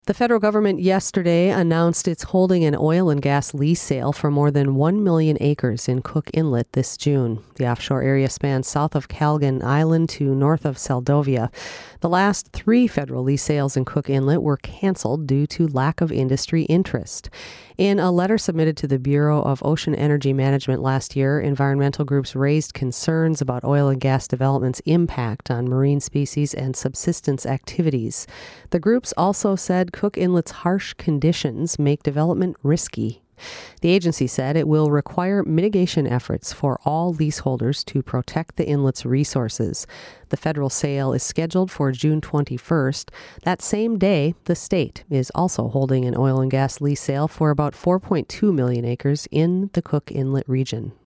The federal government yesterday announced it's holding an oil and gas lease sale for more than 1 million acres in Cook Inlet this June. The offshore area spans south of Calgan Island to north of Seldovia. The last 3 federal lease sales in Cook Inlet were canceled due to lack of industry interest. In a letter submitted to the Bureau of Ocean Energy Management last year, environmental groups raised concerns about oil and gas development's impact on marine species and subsistence activities. The groups also said Cook Inlet's harsh conditions make development risky. The agency said it will require mitigation efforts for all leaseholders to protect the inlet's resources. The federal sale is scheduled for June 21st. That same day, the state is also holding an oil and gas lease sale for about 4.2 million acres in the Cook Inlet region.